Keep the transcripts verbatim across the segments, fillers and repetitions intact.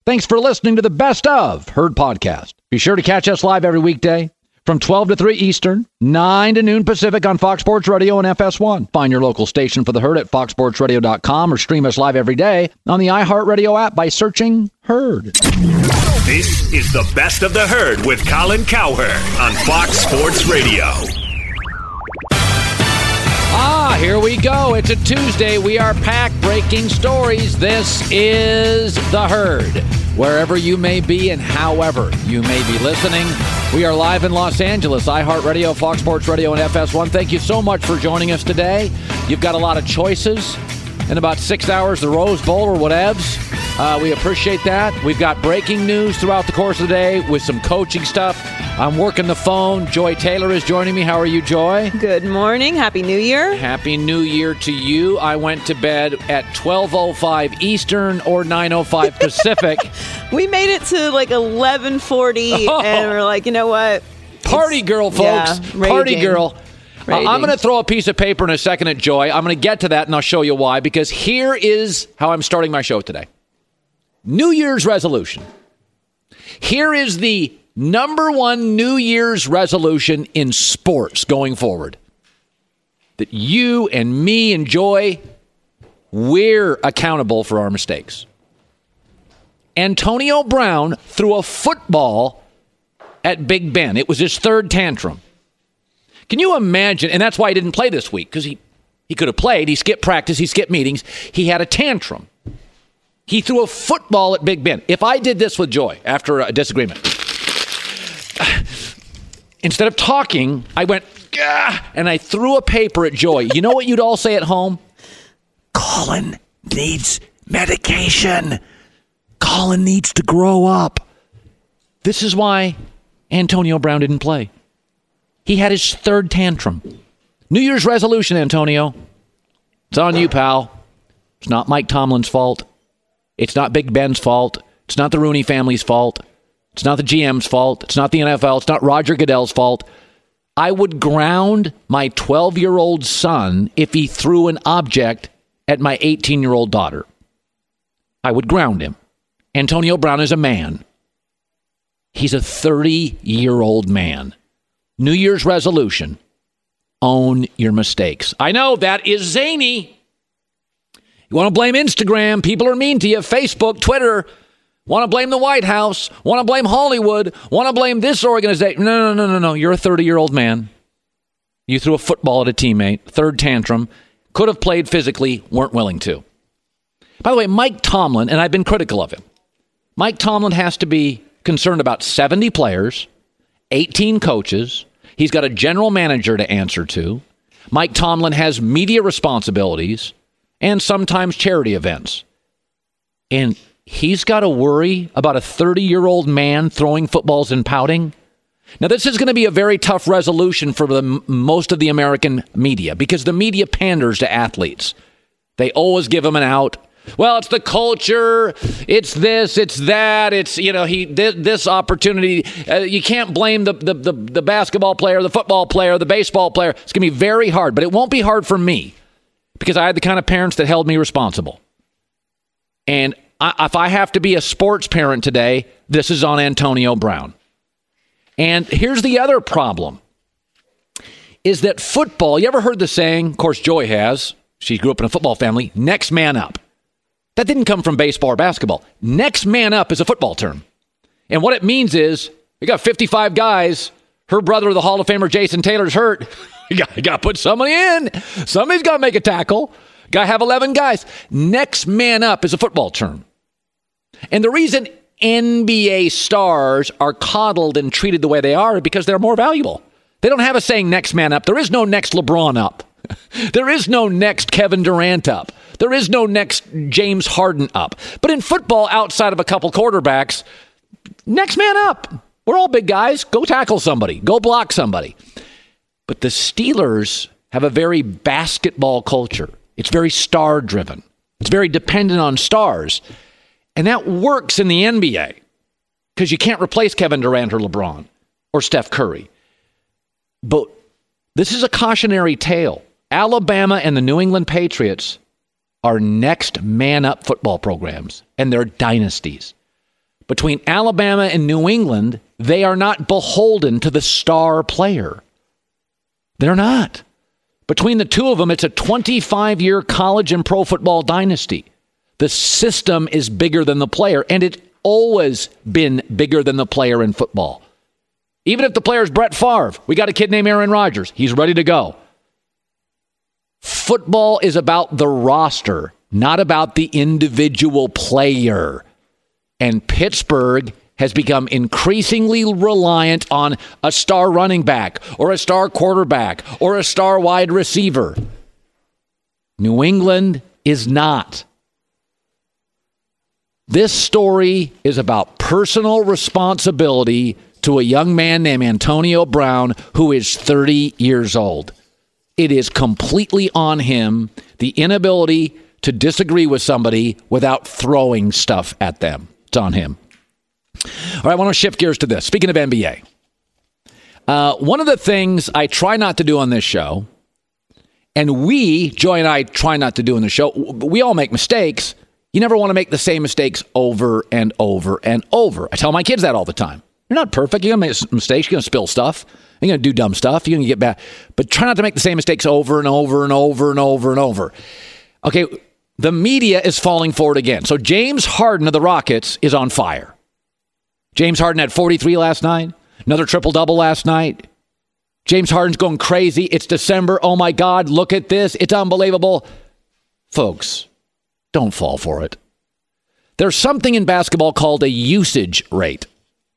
Thanks for listening to the Best of Herd podcast. Be sure to catch us live every weekday from twelve to three Eastern, nine to noon Pacific on Fox Sports Radio and F S one. Find your local station for the Herd at fox sports radio dot com or stream us live every day on the iHeartRadio app by searching Herd. This is the Best of the Herd with Colin Cowherd on Fox Sports Radio. Ah, here we go. It's a Tuesday. We are packed breaking stories. This is The Herd. Wherever you may be and however you may be listening, we are live in Los Angeles, iHeartRadio, Fox Sports Radio, and F S one. Thank you so much for joining us today. You've got a lot of choices. In about six hours, the Rose Bowl or whatevs. Uh, we appreciate that. We've got breaking news throughout the course of the day with some coaching stuff. I'm working the phone. Joy Taylor is joining me. How are you, Joy? Good morning. Happy New Year. Happy New Year to you. I went to bed at twelve oh five Eastern or nine oh five Pacific. We made it to like eleven forty, oh. and we're like, you know what? Party it's, girl, folks. Yeah, Party girl. Uh, I'm going to throw a piece of paper in a second at Joy. I'm going to get to that, and I'll show you why, because here is how I'm starting my show today. New Year's resolution. Here is the number one New Year's resolution in sports going forward. That you and me and Joy, we're accountable for our mistakes. Antonio Brown threw a football at Big Ben. It was his third tantrum. Can you imagine? And that's why he didn't play this week, because he, he could have played. He skipped practice. He skipped meetings. He had a tantrum. He threw a football at Big Ben. If I did this with Joy after a disagreement, instead of talking, I went, Gah! And I threw a paper at Joy. You know what you'd all say at home? Colin needs medication. Colin needs to grow up. This is why Antonio Brown didn't play. He had his third tantrum. New Year's resolution, Antonio. It's on you, pal. It's not Mike Tomlin's fault. It's not Big Ben's fault. It's not the Rooney family's fault. It's not the G M's fault. It's not the N F L. It's not Roger Goodell's fault. I would ground my twelve-year-old son if he threw an object at my eighteen-year-old daughter. I would ground him. Antonio Brown is a man. He's a thirty-year-old man. New Year's resolution, own your mistakes. I know that is zany. You want to blame Instagram, people are mean to you, Facebook, Twitter, want to blame the White House, want to blame Hollywood, want to blame this organization. No, no, no, no, no. You're a thirty-year-old man. You threw a football at a teammate, third tantrum, could have played physically, weren't willing to. By the way, Mike Tomlin, and I've been critical of him, Mike Tomlin has to be concerned about seventy players, eighteen coaches. He's got a general manager to answer to. Mike Tomlin has media responsibilities and sometimes charity events. And he's got to worry about a thirty-year-old man throwing footballs and pouting. Now, this is going to be a very tough resolution for the, most of the American media because the media panders to athletes. They always give them an out. Well, it's the culture, it's this, it's that, it's, you know, he this, this opportunity. Uh, you can't blame the, the, the, the basketball player, the football player, the baseball player. It's going to be very hard, but it won't be hard for me because I had the kind of parents that held me responsible. And I, if I have to be a sports parent today, this is on Antonio Brown. And here's the other problem, is that football, you ever heard the saying, of course Joy has, she grew up in a football family, next man up. That didn't come from baseball or basketball. Next man up is a football term. And what it means is, you got fifty-five guys, her brother, the Hall of Famer Jason Taylor's hurt. You got, you got to put somebody in. Somebody's got to make a tackle. Got to have eleven guys. Next man up is a football term. And the reason N B A stars are coddled and treated the way they are is because they're more valuable. They don't have a saying next man up. There is no next LeBron up. There is no next Kevin Durant up. There is no next James Harden up. But in football, outside of a couple quarterbacks, next man up. We're all big guys. Go tackle somebody. Go block somebody. But the Steelers have a very basketball culture. It's very star-driven. It's very dependent on stars. And that works in the N B A because you can't replace Kevin Durant or LeBron or Steph Curry. But this is a cautionary tale. Alabama and the New England Patriots are next man-up football programs, and they're dynasties. Between Alabama and New England, they are not beholden to the star player. They're not. Between the two of them, it's a twenty-five-year college and pro football dynasty. The system is bigger than the player, and it's always been bigger than the player in football. Even if the player's Brett Favre, we got a kid named Aaron Rodgers. He's ready to go. Football is about the roster, not about the individual player. And Pittsburgh has become increasingly reliant on a star running back or a star quarterback or a star wide receiver. New England is not. This story is about personal responsibility to a young man named Antonio Brown who is thirty years old. It is completely on him, the inability to disagree with somebody without throwing stuff at them. It's on him. All right, I want to shift gears to this. Speaking of N B A, uh, one of the things I try not to do on this show, and we, Joy and I, try not to do on the show, we all make mistakes. You never want to make the same mistakes over and over and over. I tell my kids that all the time. You're not perfect. You're going to make mistakes. You're going to spill stuff. You're going to do dumb stuff. You're going to get bad. But try not to make the same mistakes over and over and over and over and over. Okay, the media is falling for it again. So James Harden of the Rockets is on fire. James Harden had forty-three last night. Another triple-double last night. James Harden's going crazy. It's December. Oh, my God. Look at this. It's unbelievable. Folks, don't fall for it. There's something in basketball called a usage rate.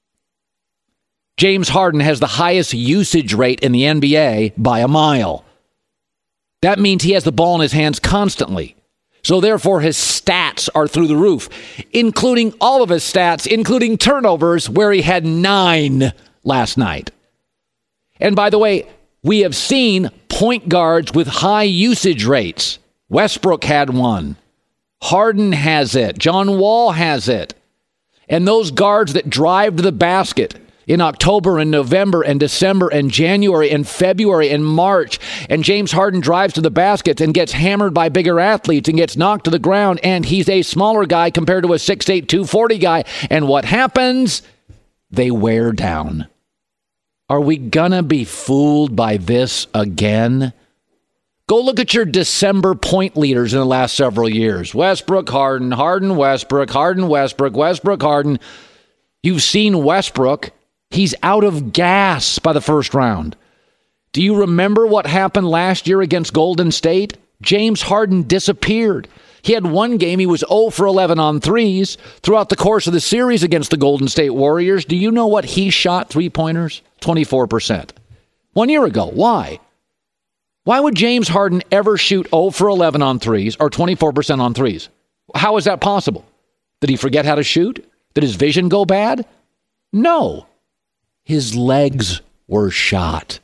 James Harden has the highest usage rate in the N B A by a mile. That means he has the ball in his hands constantly. So therefore, his stats are through the roof, including all of his stats, including turnovers, where he had nine last night. And by the way, we have seen point guards with high usage rates. Westbrook had one. Harden has it. John Wall has it. And those guards that drive to the basket in October and November and December and January and February and March, and James Harden drives to the basket and gets hammered by bigger athletes and gets knocked to the ground, and he's a smaller guy compared to a six eight, two forty guy. And what happens? They wear down. Are we gonna be fooled by this again? Go look at your December point leaders in the last several years. Westbrook, Harden, Harden, Westbrook, Harden, Westbrook, Westbrook, Harden. You've seen Westbrook. He's out of gas by the first round. Do you remember what happened last year against Golden State? James Harden disappeared. He had one game, he was zero for eleven on threes. Throughout the course of the series against the Golden State Warriors, do you know what he shot three-pointers? twenty-four percent. One year ago. Why? Why would James Harden ever shoot zero for eleven on threes or twenty-four percent on threes? How is that possible? Did he forget how to shoot? Did his vision go bad? No. His legs were shot.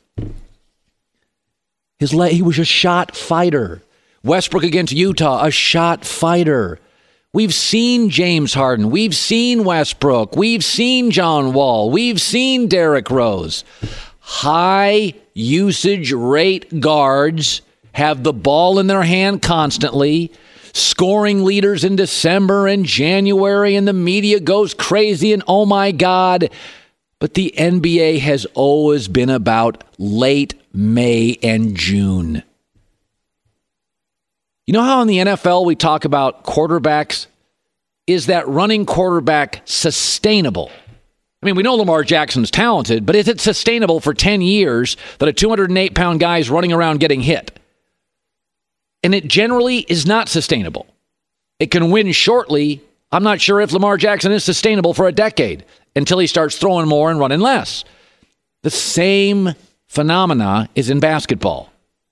His le- he was a shot fighter. Westbrook against Utah, a shot fighter. We've seen James Harden. We've seen Westbrook. We've seen John Wall. We've seen Derrick Rose. High usage rate guards have the ball in their hand constantly, scoring leaders in December and January, and the media goes crazy and oh my God. But the N B A has always been about late May and June. You know how in the N F L we talk about quarterbacks? Is that running quarterback sustainable? I mean, we know Lamar Jackson's talented, but is it sustainable for ten years that a two hundred eight pound guy is running around getting hit? And it generally is not sustainable. It can win shortly. I'm not sure if Lamar Jackson is sustainable for a decade until he starts throwing more and running less. The same phenomena is in basketball.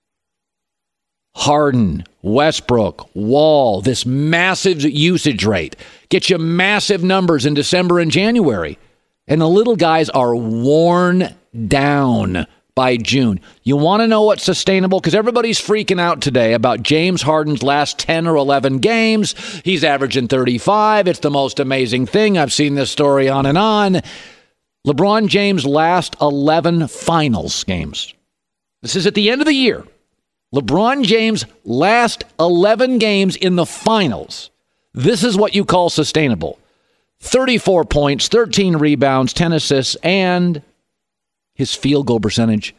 Harden, Westbrook, Wall, this massive usage rate gets you massive numbers in December and January. And the little guys are worn down by June. You want to know what's sustainable? Because everybody's freaking out today about James Harden's last ten or eleven games. He's averaging thirty-five. It's the most amazing thing. I've seen this story on and on. LeBron James' last eleven finals games. This is at the end of the year. LeBron James' last eleven games in the finals. This is what you call sustainable. thirty-four points, thirteen rebounds, ten assists, and his field goal percentage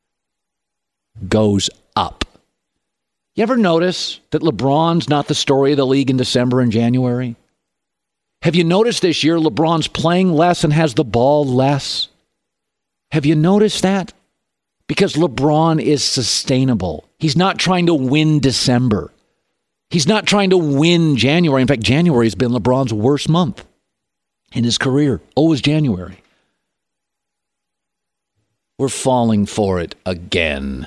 goes up. You ever notice that LeBron's not the story of the league in December and January? Have you noticed this year LeBron's playing less and has the ball less? Have you noticed that? Because LeBron is sustainable. He's not trying to win December. He's not trying to win January. In fact, January has been LeBron's worst month in his career. Always January. We're falling for it again.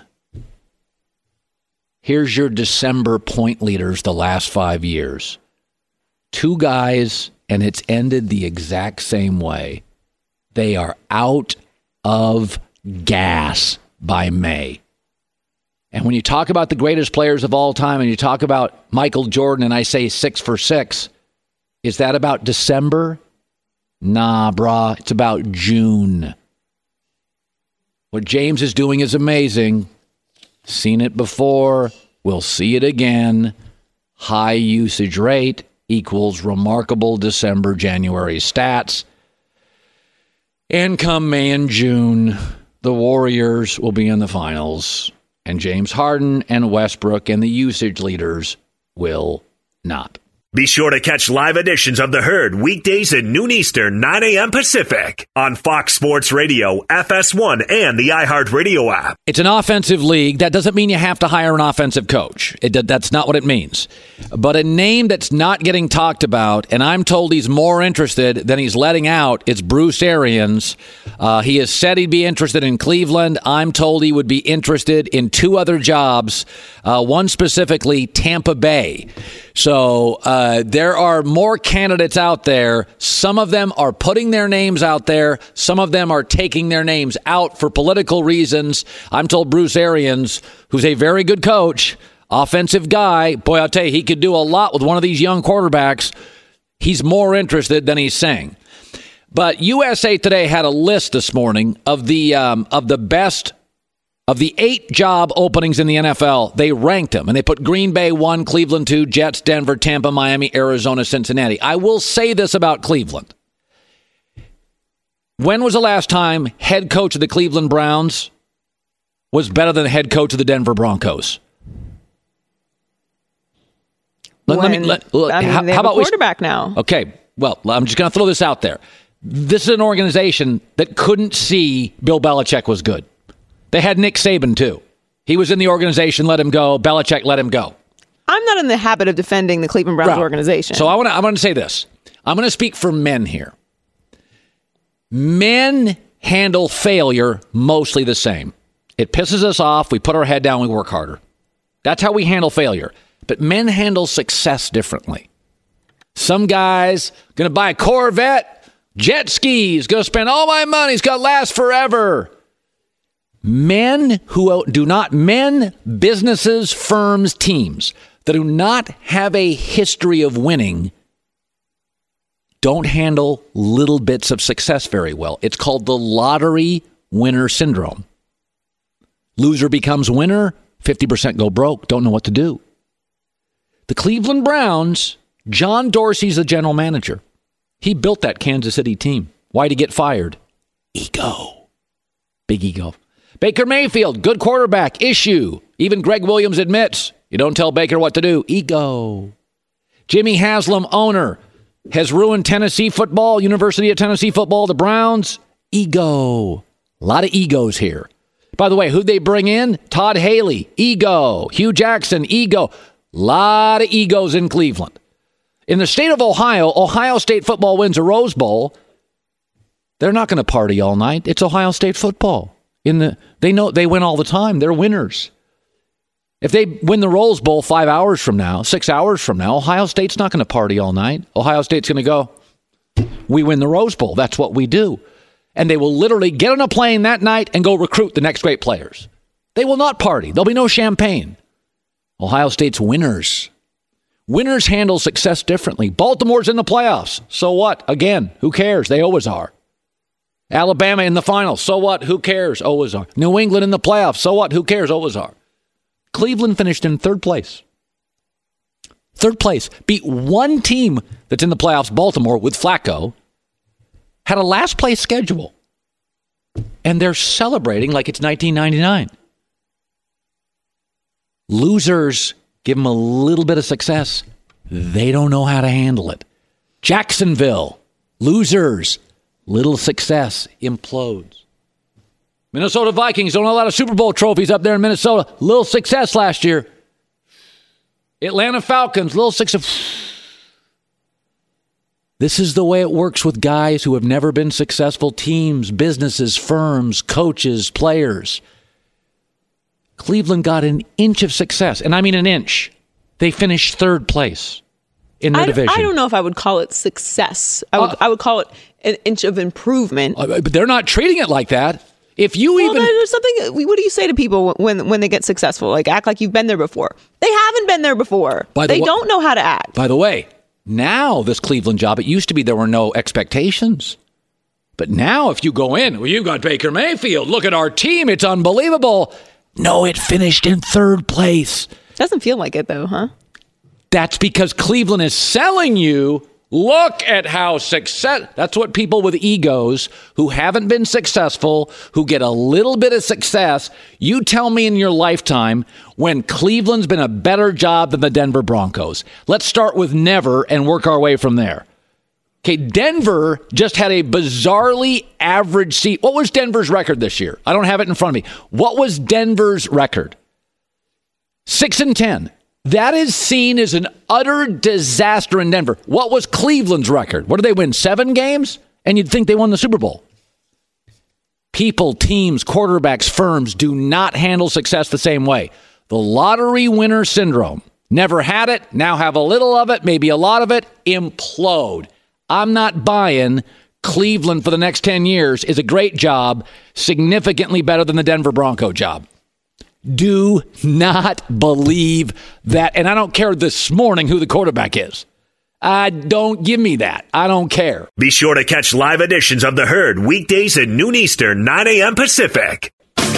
Here's your December point leaders the last five years. Two guys, and it's ended the exact same way. They are out of gas by May. And when you talk about the greatest players of all time, and you talk about Michael Jordan, and I say six for six, is that about December? Nah, brah, it's about June. What James is doing is amazing. Seen it before. We'll see it again. High usage rate equals remarkable December, January stats. And come May and June, the Warriors will be in the finals. And James Harden and Westbrook and the usage leaders will not. Be sure to catch live editions of The Herd weekdays at noon Eastern, nine a.m. Pacific on Fox Sports Radio, F S one, and the iHeartRadio app. It's an offensive league. That doesn't mean you have to hire an offensive coach. It, that's not what it means. But a name that's not getting talked about, and I'm told he's more interested than he's letting out, it's Bruce Arians. Uh, he has said he'd be interested in Cleveland. I'm told he would be interested in two other jobs, uh, one specifically Tampa Bay. So uh, there are more candidates out there. Some of them are putting their names out there. Some of them are taking their names out for political reasons. I'm told Bruce Arians, who's a very good coach, offensive guy, boy, I'll tell you, he could do a lot with one of these young quarterbacks. He's more interested than he's saying. But U S A Today had a list this morning of the um, of the best Of the eight job openings in the N F L. They ranked them, and they put Green Bay one, Cleveland two, Jets, Denver, Tampa, Miami, Arizona, Cincinnati. I will say this about Cleveland. When was the last time head coach of the Cleveland Browns was better than the head coach of the Denver Broncos? Let, when, let me, let, look, I mean, how, they how have about a quarterback we, now. Okay, well, I'm just going to throw this out there. This is an organization that couldn't see Bill Belichick was good. They had Nick Saban, too. He was in the organization, let him go. Belichick let him go. I'm not in the habit of defending the Cleveland Browns right. organization. So I want to I want to say this. I'm going to speak for men here. Men handle failure mostly the same. It pisses us off. We put our head down. We work harder. That's how we handle failure. But men handle success differently. Some guy's going to buy a Corvette, jet skis, going to spend all my money. It's going to last forever. Men who do not, men, businesses, firms, teams that do not have a history of winning don't handle little bits of success very well. It's called the lottery winner syndrome. Loser becomes winner, fifty percent go broke, don't know what to do. The Cleveland Browns, John Dorsey's the general manager. He built that Kansas City team. Why'd he get fired? Ego. Big ego. Baker Mayfield, good quarterback, issue. Even Greg Williams admits, you don't tell Baker what to do. Ego. Jimmy Haslam, owner, has ruined Tennessee football, University of Tennessee football, the Browns. Ego. A lot of egos here. By the way, who'd they bring in? Todd Haley, ego. Hugh Jackson, ego. A lot of egos in Cleveland. In the state of Ohio, Ohio State football wins a Rose Bowl. They're not going to party all night. It's Ohio State football. In the, they know they win all the time. They're winners. If they win the Rose Bowl five hours from now, six hours from now, Ohio State's not going to party all night. Ohio State's going to go, we win the Rose Bowl. That's what we do. And they will literally get on a plane that night and go recruit the next great players. They will not party. There'll be no champagne. Ohio State's winners. Winners handle success differently. Baltimore's in the playoffs. So what? Again, who cares? They always are. Alabama in the finals. So what? Who cares? Always are. New England in the playoffs. So what? Who cares? Always are. Cleveland finished in third place. Third place. Beat one team that's in the playoffs, Baltimore, with Flacco. Had a last place schedule. And they're celebrating like it's nineteen ninety-nine. Losers, give them a little bit of success. They don't know how to handle it. Jacksonville, losers, little success, implodes. Minnesota Vikings don't have a lot of Super Bowl trophies up there in Minnesota. Little success last year. Atlanta Falcons, little success. This is the way it works with guys who have never been successful. Teams, businesses, firms, coaches, players. Cleveland got an inch of success, and I mean an inch. They finished third place in their I, division. I don't know if I would call it success. I would, uh, I would call it an inch of improvement. Uh, but they're not treating it like that. If you well, even there's something. What do you say to people when when they get successful? Like act like you've been there before. They haven't been there before. By the they wa- don't know how to act. By the way, now this Cleveland job, it used to be there were no expectations. But now if you go in, well, you've got Baker Mayfield. Look at our team. It's unbelievable. No, it finished in third place. Doesn't feel like it, though, huh? That's because Cleveland is selling you, look at how success... That's what people with egos who haven't been successful, who get a little bit of success, you tell me in your lifetime when Cleveland's been a better job than the Denver Broncos. Let's start with never and work our way from there. Okay, Denver just had a bizarrely average season. What was Denver's record this year? I don't have it in front of me. What was Denver's record? Six and ten. That is seen as an utter disaster in Denver. What was Cleveland's record? What did they win? Seven games? And you'd think they won the Super Bowl. People, teams, quarterbacks, firms do not handle success the same way. The lottery winner syndrome. Never had it, now have a little of it, maybe a lot of it, implode. I'm not buying Cleveland for the next ten years is a great job, significantly better than the Denver Bronco job. Do not believe that. And I don't care this morning who the quarterback is. I don't give me that. I don't care. Be sure to catch live editions of The Herd weekdays at noon Eastern, nine a.m. Pacific.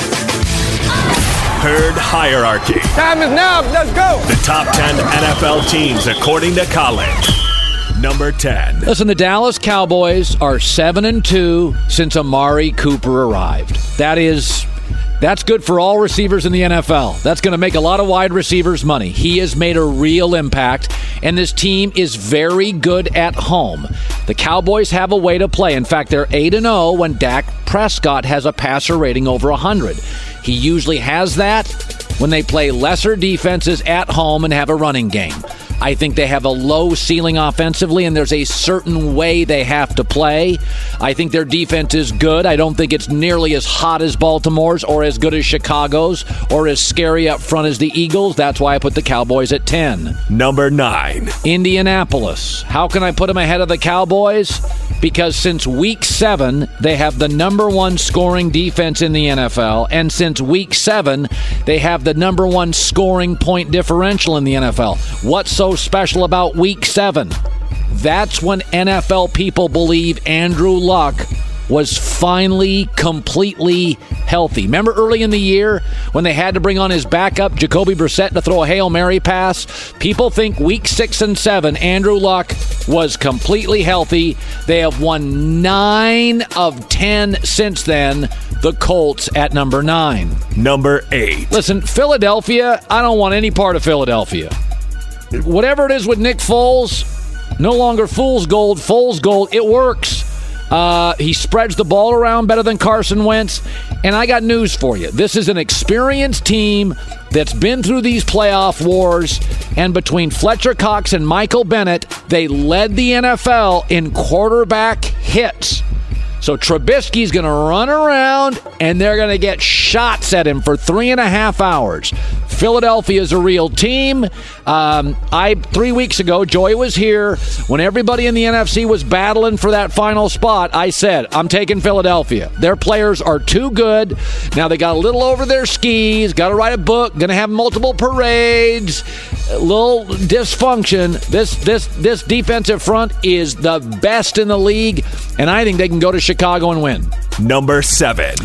Herd Hierarchy. Time is now. Let's go. The top ten N F L teams according to college. Number ten. Listen, the Dallas Cowboys are seven and two since Amari Cooper arrived. That is, that's good for all receivers in the N F L. That's going to make a lot of wide receivers money. He has made a real impact, and this team is very good at home. The Cowboys have a way to play. In fact, they're eight and oh when Dak Prescott has a passer rating over one hundred. He usually has that when they play lesser defenses at home and have a running game. I think they have a low ceiling offensively, and there's a certain way they have to play. I think their defense is good. I don't think it's nearly as hot as Baltimore's or as good as Chicago's or as scary up front as the Eagles. That's why I put the Cowboys at ten. Number nine. Indianapolis. How can I put them ahead of the Cowboys? Because since week seven, they have the number one scoring defense in the N F L. And since week seven, they have the number one scoring point differential in the N F L. What's so special about week seven? That's when N F L people believe Andrew Luck was finally completely healthy. Remember early in the year when they had to bring on his backup, Jacoby Brissett, to throw a Hail Mary pass? People think week six and seven, Andrew Luck was completely healthy. They have won nine of ten since then. The Colts at number nine. Number eight. Listen, Philadelphia, I don't want any part of Philadelphia. Whatever it is with Nick Foles, no longer fool's gold, Foles gold. It works. Uh, he spreads the ball around better than Carson Wentz. And I got news for you. This is an experienced team that's been through these playoff wars. And between Fletcher Cox and Michael Bennett, they led the N F L in quarterback hits. So Trubisky's going to run around, and they're going to get shots at him for three and a half hours. Philadelphia is a real team. Um, I three weeks ago, Joy was here. When everybody in the N F C was battling for that final spot, I said, I'm taking Philadelphia. Their players are too good. Now they got a little over their skis, got to write a book, going to have multiple parades, a little dysfunction. This, this, this defensive front is the best in the league, and I think they can go to Chicago and win. Number seven.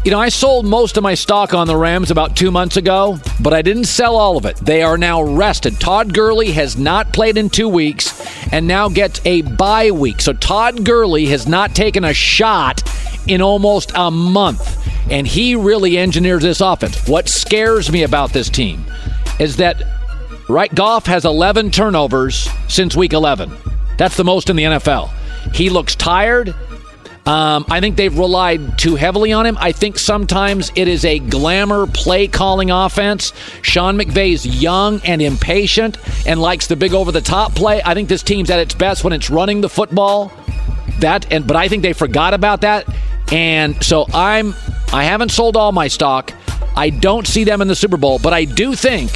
You know, I sold most of my stock on the Rams about two months ago, but I didn't sell all of it. They are now rested. Todd Gurley has not played in two weeks and now gets a bye week. So Todd Gurley has not taken a shot in almost a month, and he really engineers this offense. What scares me about this team is that, right, Goff has eleven turnovers since week eleven. That's the most in the N F L. He looks tired. Um, I think they've relied too heavily on him. I think sometimes it is a glamour play-calling offense. Sean McVay's young and impatient and likes the big over-the-top play. I think this team's at its best when it's running the football. That, and but I think they forgot about that. And so I'm, I haven't sold all my stock. I don't see them in the Super Bowl, but I do think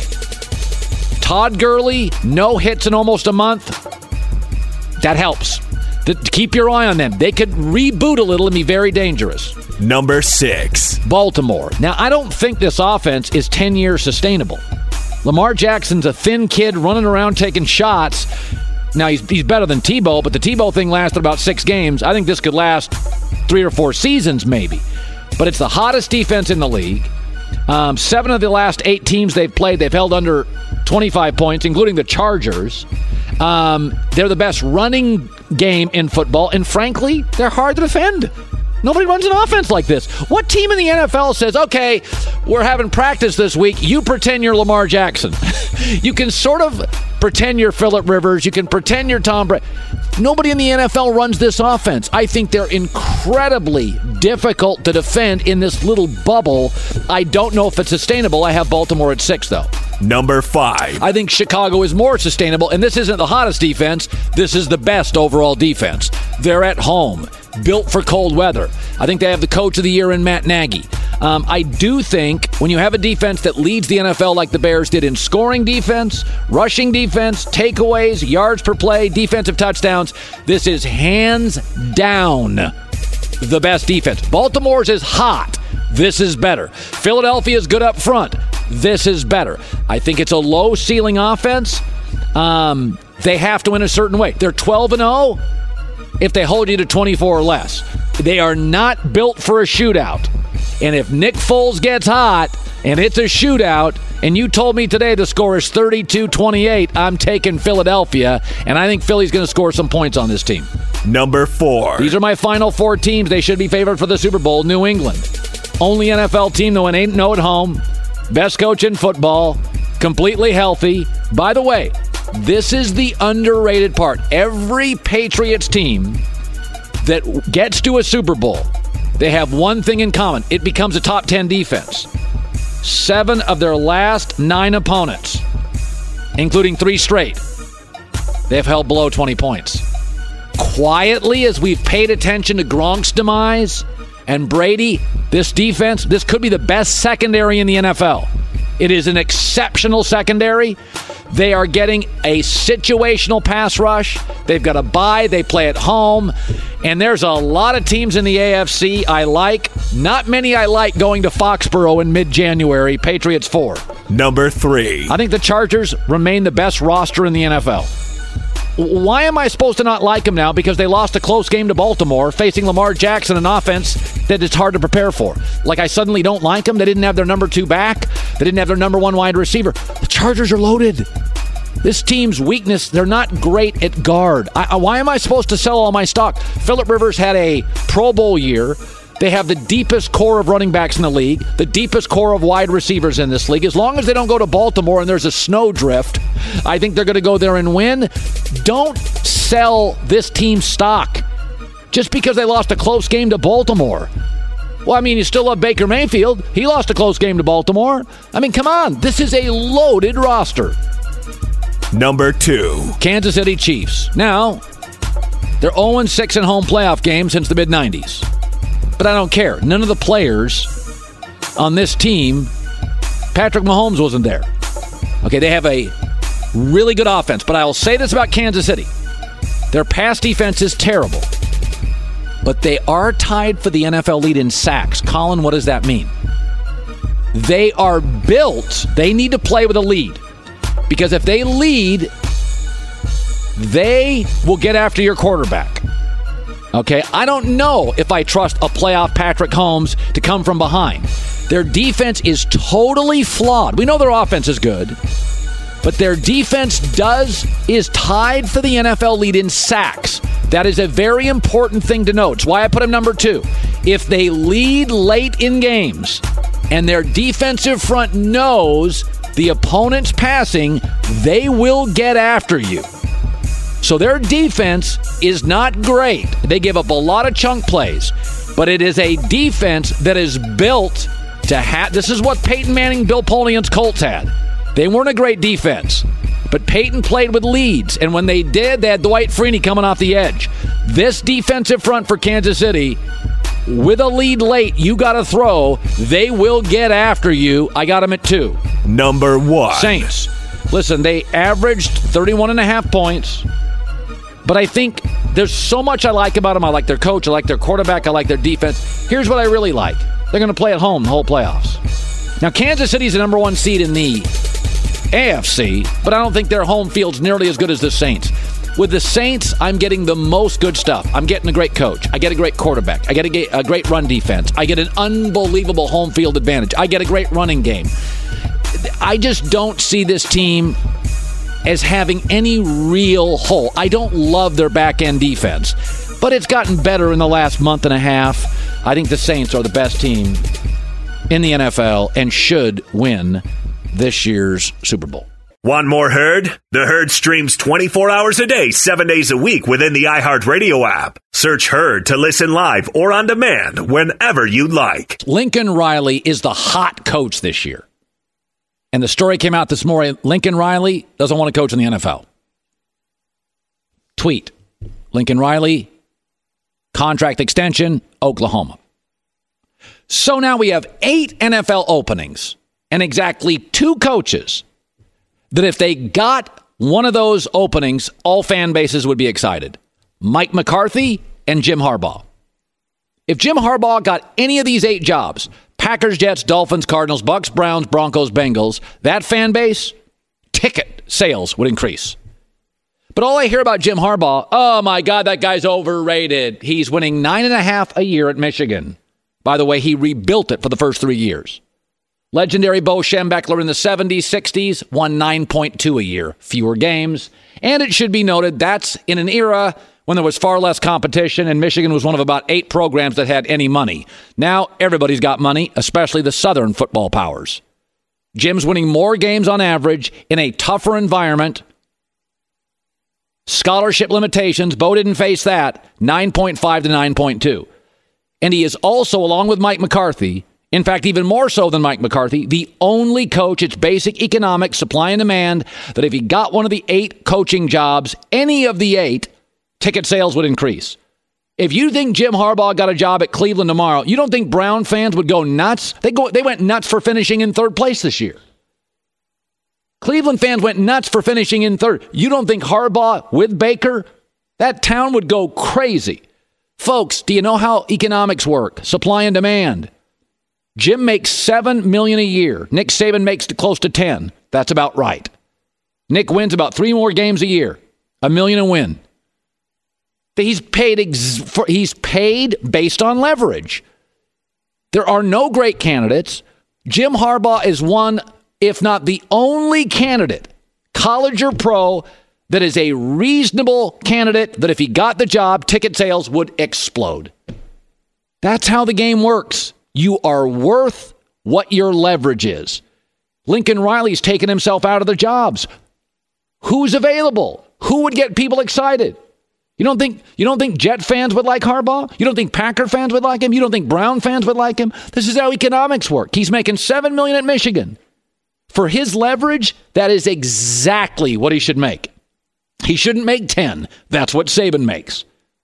Todd Gurley, no hits in almost a month, that helps. To keep your eye on them. They could reboot a little and be very dangerous. Number six. Baltimore. Now, I don't think this offense is ten years sustainable. Lamar Jackson's a thin kid running around taking shots. Now, he's, he's better than Tebow, but the Tebow thing lasted about six games. I think this could last three or four seasons maybe. But it's the hottest defense in the league. Um, seven of the last eight teams they've played, they've held under twenty-five points, including the Chargers. Um, they're the best running game in football, and frankly, they're hard to defend. Nobody runs an offense like this. What team in the N F L says, okay, we're having practice this week, you pretend you're Lamar Jackson? You can sort of pretend you're Phillip Rivers. You can pretend you're Tom Brady. Nobody in the N F L runs this offense. I think they're incredibly difficult to defend in this little bubble. I don't know if it's sustainable. I have Baltimore at six, though. Number five. I think Chicago is more sustainable, and this isn't the hottest defense. This is the best overall defense. They're at home, built for cold weather. I think they have the coach of the year in Matt Nagy. Um, I do think when you have a defense that leads the N F L like the Bears did in scoring defense, rushing defense, takeaways, yards per play, defensive touchdowns, this is hands down the best defense. Baltimore's is hot. This is better. Philadelphia's good up front. This is better. I think it's a low-ceiling offense. Um, they have to win a certain way. They're twelve and oh if they hold you to twenty-four or less. They are not built for a shootout. And if Nick Foles gets hot and it's a shootout, and you told me today the score is thirty-two twenty-eight, I'm taking Philadelphia, and I think Philly's going to score some points on this team. Number four. These are my final four teams. They should be favored for the Super Bowl. New England. Only N F L team that went eight and oh at home. Best coach in football. Completely healthy. By the way, this is the underrated part. Every Patriots team that gets to a Super Bowl, they have one thing in common. It becomes a top ten defense. Seven of their last nine opponents, including three straight, they've held below twenty points. Quietly, as we've paid attention to Gronk's demise and Brady, this defense, this could be the best secondary in the N F L. It is an exceptional secondary. They are getting a situational pass rush. They've got a bye. They play at home. And there's a lot of teams in the A F C I like. Not many I like going to Foxborough in mid-January. Patriots four. Number three. I think the Chargers remain the best roster in the N F L. Why am I supposed to not like them now? Because they lost a close game to Baltimore, facing Lamar Jackson, an offense that is hard to prepare for. Like I suddenly don't like them. They didn't have their number two back. They didn't have their number one wide receiver. The Chargers are loaded. This team's weakness, they're not great at guard. I, why am I supposed to sell all my stock? Phillip Rivers had a Pro Bowl year. They have the deepest core of running backs in the league, the deepest core of wide receivers in this league. As long as they don't go to Baltimore and there's a snowdrift, I think they're going to go there and win. Don't sell this team's stock just because they lost a close game to Baltimore. Well, I mean, you still love Baker Mayfield. He lost a close game to Baltimore. I mean, come on. This is a loaded roster. Number two. Kansas City Chiefs. Now, they're oh and six in home playoff games since the mid nineties. But I don't care. None of the players on this team, Patrick Mahomes wasn't there. Okay, they have a really good offense. But I will say this about Kansas City. Their pass defense is terrible. But they are tied for the N F L lead in sacks. Colin, what does that mean? They are built. They need to play with a lead. Because if they lead, they will get after your quarterback. Okay, I don't know if I trust a playoff Patrick Mahomes to come from behind. Their defense is totally flawed. We know their offense is good, but their defense does is tied for the N F L lead in sacks. That is a very important thing to note. It's why I put them number two. If they lead late in games and their defensive front knows the opponent's passing, they will get after you. So their defense is not great. They give up a lot of chunk plays, but it is a defense that is built to have. This is what Peyton Manning, Bill Polian's Colts had. They weren't a great defense, but Peyton played with leads, and when they did, they had Dwight Freeney coming off the edge. This defensive front for Kansas City, with a lead late, you got to throw. They will get after you. I got them at two. Number one. Saints. Listen, they averaged thirty-one and a half points. But I think there's so much I like about them. I like their coach. I like their quarterback. I like their defense. Here's what I really like. They're going to play at home the whole playoffs. Now, Kansas City's the number one seed in the A F C, but I don't think their home field's nearly as good as the Saints. With the Saints, I'm getting the most good stuff. I'm getting a great coach. I get a great quarterback. I get a, a great run defense. I get an unbelievable home field advantage. I get a great running game. I just don't see this team as having any real hole. I don't love their back-end defense, but it's gotten better in the last month and a half. I think the Saints are the best team in the N F L and should win this year's Super Bowl. Want more Herd? The Herd streams twenty-four hours a day, seven days a week within the iHeartRadio app. Search Herd to listen live or on demand whenever you like. Lincoln Riley is the hot coach this year. And the story came out this morning. Lincoln Riley doesn't want to coach in the N F L. Tweet. Lincoln Riley, contract extension, Oklahoma. So now we have eight N F L openings and exactly two coaches that if they got one of those openings, all fan bases would be excited. Mike McCarthy and Jim Harbaugh. If Jim Harbaugh got any of these eight jobs, Packers, Jets, Dolphins, Cardinals, Bucks, Browns, Broncos, Bengals, that fan base, ticket sales would increase. But all I hear about Jim Harbaugh, oh my God, that guy's overrated. He's winning nine and a half a year at Michigan. By the way, he rebuilt it for the first three years. Legendary Bo Schembechler in the seventies, sixties, won nine point two a year, fewer games. And it should be noted, that's in an era when there was far less competition, and Michigan was one of about eight programs that had any money. Now, everybody's got money, especially the Southern football powers. Jim's winning more games on average in a tougher environment. Scholarship limitations, Bo didn't face that, nine point five to nine point two. And he is also, along with Mike McCarthy, in fact, even more so than Mike McCarthy, the only coach, it's basic economics, supply and demand, that if he got one of the eight coaching jobs, any of the eight, ticket sales would increase. If you think Jim Harbaugh got a job at Cleveland tomorrow, you don't think Brown fans would go nuts? They go. They went nuts for finishing in third place this year. Cleveland fans went nuts for finishing in third. You don't think Harbaugh with Baker, that town would go crazy. Folks, do you know how economics work? Supply and demand. Jim makes seven million dollars a year. Nick Saban makes close to ten. That's about right. Nick wins about three more games a year. A million a win. He's paid ex- for, he's paid based on leverage. There are no great candidates. Jim Harbaugh is one, if not the only candidate, college or pro, that is a reasonable candidate that if he got the job, ticket sales would explode. That's how the game works. You are worth what your leverage is. Lincoln Riley's taken himself out of the jobs. Who's available? Who would get people excited? You don't think you don't think Jet fans would like Harbaugh? You don't think Packer fans would like him? You don't think Brown fans would like him? This is how economics work. He's making seven million dollars at Michigan. For his leverage, that is exactly what he should make. He shouldn't make ten. That's what Saban makes.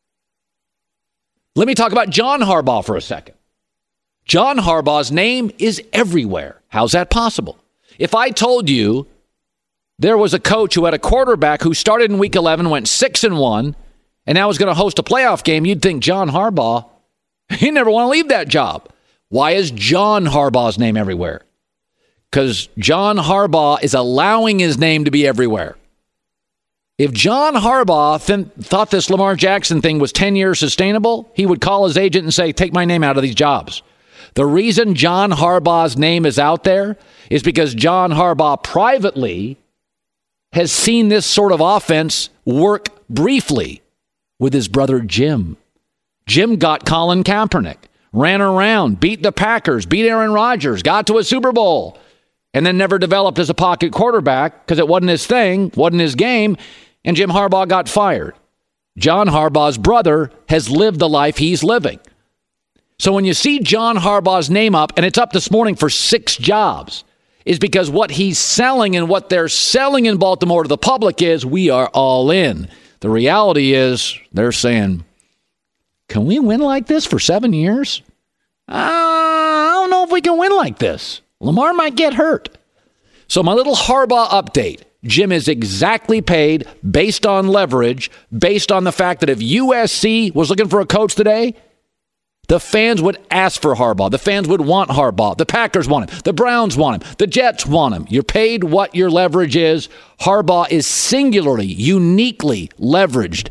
Let me talk about John Harbaugh for a second. John Harbaugh's name is everywhere. How's that possible? If I told you there was a coach who had a quarterback who started in week eleven, went six and one, and now is going to host a playoff game, you'd think John Harbaugh, he never want to leave that job. Why is John Harbaugh's name everywhere? Because John Harbaugh is allowing his name to be everywhere. If John Harbaugh th- thought this Lamar Jackson thing was ten years sustainable, he would call his agent and say, take my name out of these jobs. The reason John Harbaugh's name is out there is because John Harbaugh privately has seen this sort of offense work briefly with his brother Jim. Jim got Colin Kaepernick, ran around, beat the Packers, beat Aaron Rodgers, got to a Super Bowl, and then never developed as a pocket quarterback because it wasn't his thing, wasn't his game, and Jim Harbaugh got fired. John Harbaugh's brother has lived the life he's living. So when you see John Harbaugh's name up, and it's up this morning for six jobs, is because what he's selling and what they're selling in Baltimore to the public is we are all in. The reality is they're saying, can we win like this for seven years? Uh, I don't know if we can win like this. Lamar might get hurt. So my little Harbaugh update. Jim is exactly paid based on leverage, based on the fact that if U S C was looking for a coach today, the fans would ask for Harbaugh. The fans would want Harbaugh. The Packers want him. The Browns want him. The Jets want him. You're paid what your leverage is. Harbaugh is singularly, uniquely leveraged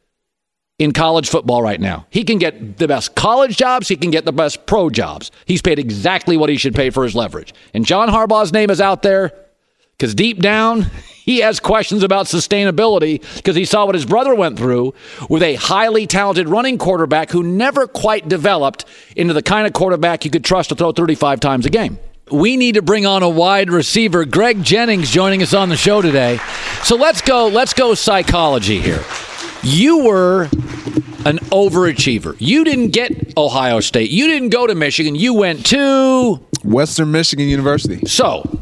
in college football right now. He can get the best college jobs. He can get the best pro jobs. He's paid exactly what he should pay for his leverage. And John Harbaugh's name is out there because deep down, he has questions about sustainability because he saw what his brother went through with a highly talented running quarterback who never quite developed into the kind of quarterback you could trust to throw thirty-five times a game. We need to bring on a wide receiver. Greg Jennings joining us on the show today. So let's go, let's go psychology here. You were an overachiever. You didn't get Ohio State. You didn't go to Michigan. You went to Western Michigan University. So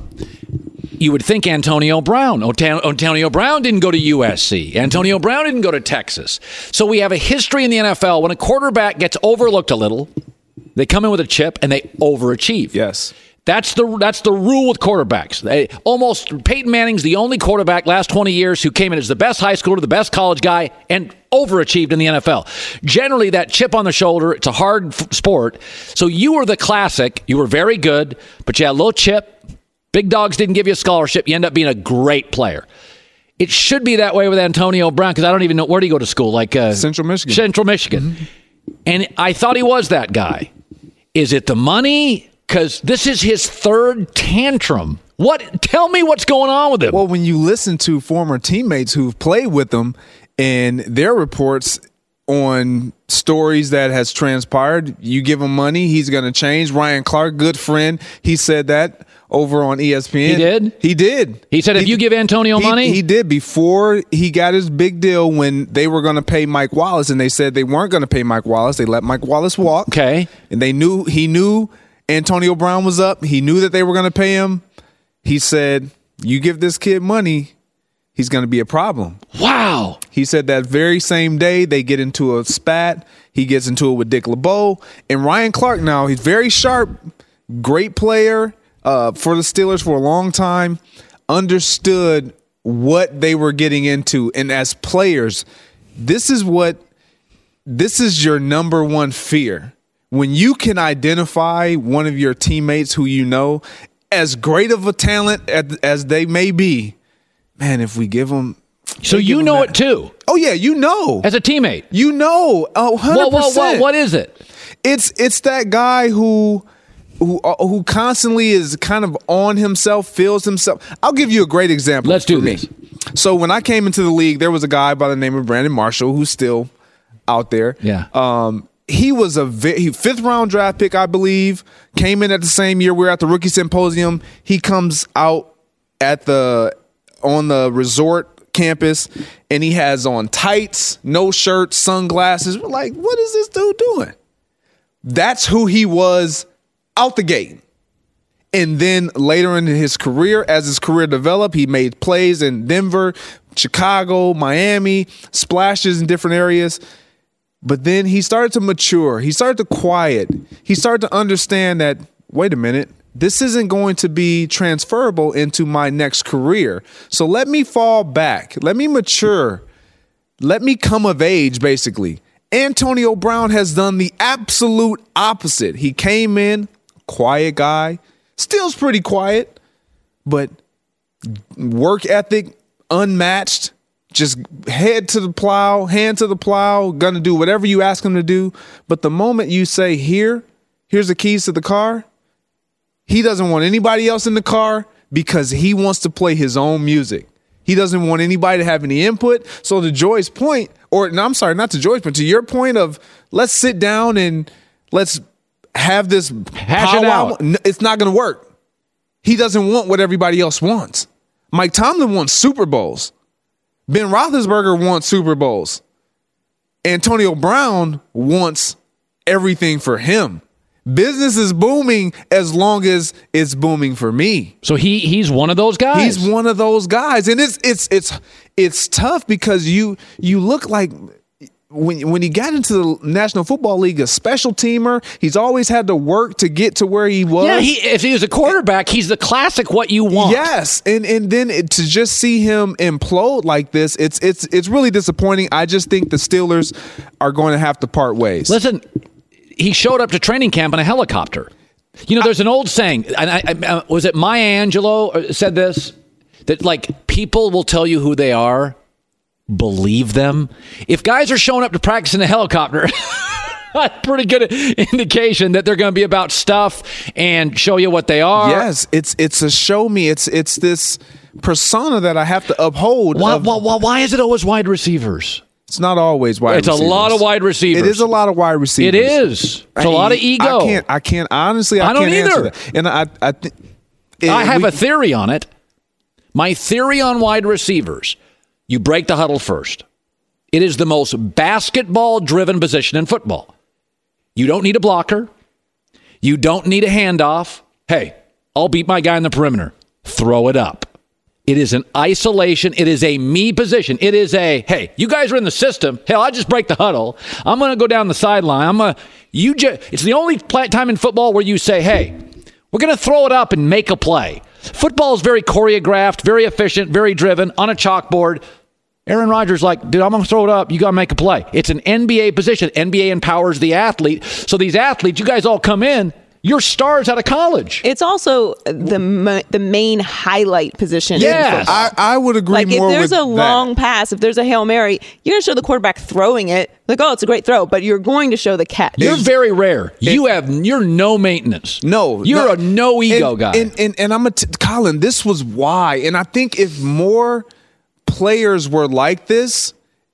you would think Antonio Brown. Antonio Brown didn't go to U S C. Antonio Brown didn't go to Texas. So we have a history in the N F L when a quarterback gets overlooked a little, they come in with a chip and they overachieve. Yes. That's the that's the rule with quarterbacks. They, almost Peyton Manning's the only quarterback last twenty years who came in as the best high schooler, the best college guy, and overachieved in the N F L. Generally, that chip on the shoulder, it's a hard f- sport. So you were the classic. You were very good, but you had a little chip. Big dogs didn't give you a scholarship. You end up being a great player. It should be that way with Antonio Brown because I don't even know, where did he go to school? Like uh, Central Michigan. Central Michigan. Mm-hmm. And I thought he was that guy. Is it the money? Because this is his third tantrum. What? Tell me what's going on with him. Well, when you listen to former teammates who've played with him and their reports on stories that has transpired, you give him money, he's going to change. Ryan Clark, good friend, he said that over on E S P N. He did? He did. He said if he, you give Antonio he, money? He did before he got his big deal when they were going to pay Mike Wallace, and they said they weren't going to pay Mike Wallace. They let Mike Wallace walk. Okay. And they knew he knew Antonio Brown was up. He knew that they were going to pay him. He said, you give this kid money, he's going to be a problem. Wow. He said that very same day they get into a spat. He gets into it with Dick LeBeau. And Ryan Clark now, he's very sharp, great player uh, for the Steelers for a long time, understood what they were getting into. And as players, this is what, this is your number one fear. When you can identify one of your teammates who you know, as great of a talent as they may be, man, if we give them... So you know it too? Oh, yeah, you know. As a teammate? You know. Oh, one hundred percent. Well, well, well, what is it? It's it's that guy who who uh, who constantly is kind of on himself, feels himself. I'll give you a great example. Let's do me. this. So when I came into the league, there was a guy by the name of Brandon Marshall who's still out there. Yeah. Um, he was a vi- fifth round draft pick, I believe. Came in at the same year. We were at the rookie symposium. He comes out at the on the resort campus, and he has on tights, no shirt, sunglasses. We're like, what is this dude doing? That's who he was out the gate. And then later in his career, as his career developed, he made plays in Denver, Chicago, Miami, splashes in different areas. But then he started to mature. He started to quiet. He started to understand that, wait a minute, this isn't going to be transferable into my next career. So let me fall back. Let me mature. Let me come of age, basically. Antonio Brown has done the absolute opposite. He came in, quiet guy, still's pretty quiet, but work ethic unmatched, just head to the plow, hand to the plow, gonna do whatever you ask him to do. But the moment you say, here, here's the keys to the car, he doesn't want anybody else in the car because he wants to play his own music. He doesn't want anybody to have any input. So to Joy's point, or no, I'm sorry, not to Joy's, but to your point of let's sit down and let's have this Hash it powwow. out. It's not going to work. He doesn't want what everybody else wants. Mike Tomlin wants Super Bowls. Ben Roethlisberger wants Super Bowls. Antonio Brown wants everything for him. Business is booming as long as it's booming for me. So he he's one of those guys. He's one of those guys, and it's it's it's it's tough because you you look like when when he got into the National Football League, a special teamer. He's always had to work to get to where he was. Yeah, he, if he was a quarterback, he's the classic what you want. Yes, and and then it, to just see him implode like this, it's it's it's really disappointing. I just think the Steelers are going to have to part ways. Listen, he showed up to training camp in a helicopter. You know, there's an old saying, and I, I, was it Maya Angelou said this, that like people will tell you who they are, believe them. If guys are showing up to practice in a helicopter, that's pretty good indication that they're going to be about stuff and show you what they are. Yes, it's it's a show me. It's it's this persona that I have to uphold. Why, of, why, why, why is it always wide receivers? It's not always wide It's receivers. a lot of wide receivers. It is a lot of wide receivers. It is. It's a lot of ego. I can't. I can't. Honestly, I, I don't can't either. answer that. And I, I, th- I have we, a theory on it. My theory on wide receivers: you break the huddle first. It is the most basketball-driven position in football. You don't need a blocker. You don't need a handoff. Hey, I'll beat my guy in the perimeter. Throw it up. It is an isolation. It is a me position. It is a, hey, you guys are in the system. Hell, I just break the huddle. I'm going to go down the sideline. I'm going to, you just, it's the only time in football where you say, hey, we're going to throw it up and make a play. Football is very choreographed, very efficient, very driven on a chalkboard. Aaron Rodgers like, dude, I'm going to throw it up. You got to make a play. It's an N B A position. N B A empowers the athlete. So these athletes, you guys all come in. You're stars out of college. It's also the ma- the main highlight position. Yes. I, I would agree Like if more there's with a long that. pass, if there's a Hail Mary, you're going to show the quarterback throwing it. Like, oh, it's a great throw, but you're going to show the catch. You're very rare. You have you're no maintenance. No, you're no. a no ego and, guy. And, and and I'm a t- Colin. This was why, and I think if more players were like this,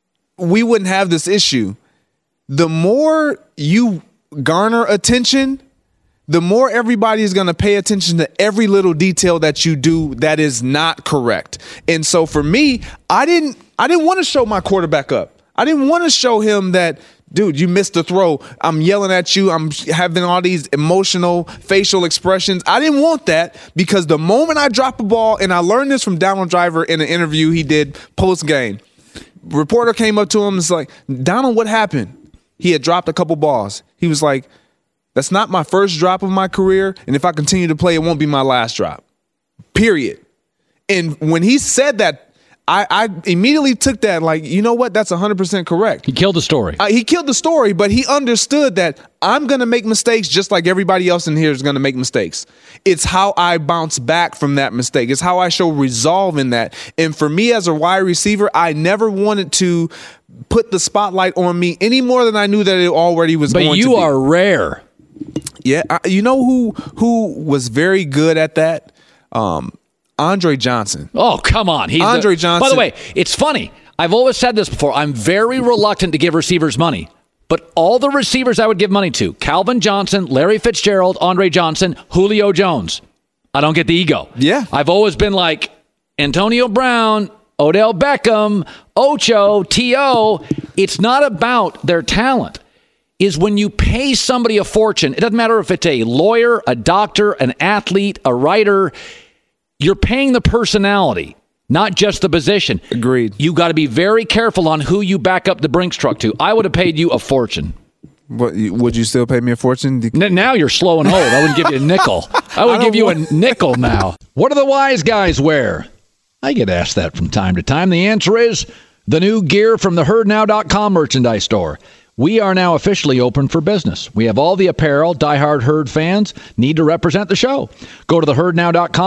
we wouldn't have this issue. The more you garner attention, the more everybody is going to pay attention to every little detail that you do that is not correct. And so for me, I didn't I didn't want to show my quarterback up. I didn't want to show him that, dude, you missed the throw. I'm yelling at you. I'm having all these emotional facial expressions. I didn't want that because the moment I drop a ball, and I learned this from Donald Driver in an interview he did post-game. Reporter came up to him and was like, Donald, what happened? He had dropped a couple balls. He was like, that's not my first drop of my career, and if I continue to play, it won't be my last drop. Period. And when he said that, I, I immediately took that like, you know what? That's one hundred percent correct. he killed the story. Uh, he killed the story, but he understood that I'm going to make mistakes just like everybody else in here is going to make mistakes. It's how I bounce back from that mistake. It's how I show resolve in that. And for me as a wide receiver, I never wanted to put the spotlight on me any more than I knew that it already was but going to be. you are rare. Yeah, I, you know who who was very good at that? Um, Andre Johnson. Oh, come on. He's Andre the, Johnson. By the way, it's funny. I've always said this before. I'm very reluctant to give receivers money. But all the receivers I would give money to, Calvin Johnson, Larry Fitzgerald, Andre Johnson, Julio Jones, I don't get the ego. Yeah. I've always been like Antonio Brown, Odell Beckham, Ocho, T O It's not about their talent. Is when you pay somebody a fortune, it doesn't matter if it's a lawyer, a doctor, an athlete, a writer, you're paying the personality, not just the position. Agreed. You got to be very careful on who you back up the Brinks truck to. I would have paid you a fortune. What, would you still pay me a fortune? N- now you're slow and old. I wouldn't give you a nickel. I would I give you want- a nickel now. What do the wise guys wear? I get asked that from time to time. The answer is the new gear from the herd now dot com merchandise store. We are now officially open for business. We have all the apparel diehard Herd fans need to represent the show. Go to the herd now dot com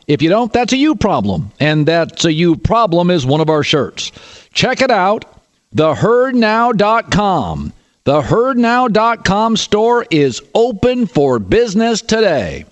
If you don't, that's a you problem. And that's a you problem is one of our shirts. Check it out, the herd now dot com. The herd now dot com store is open for business today.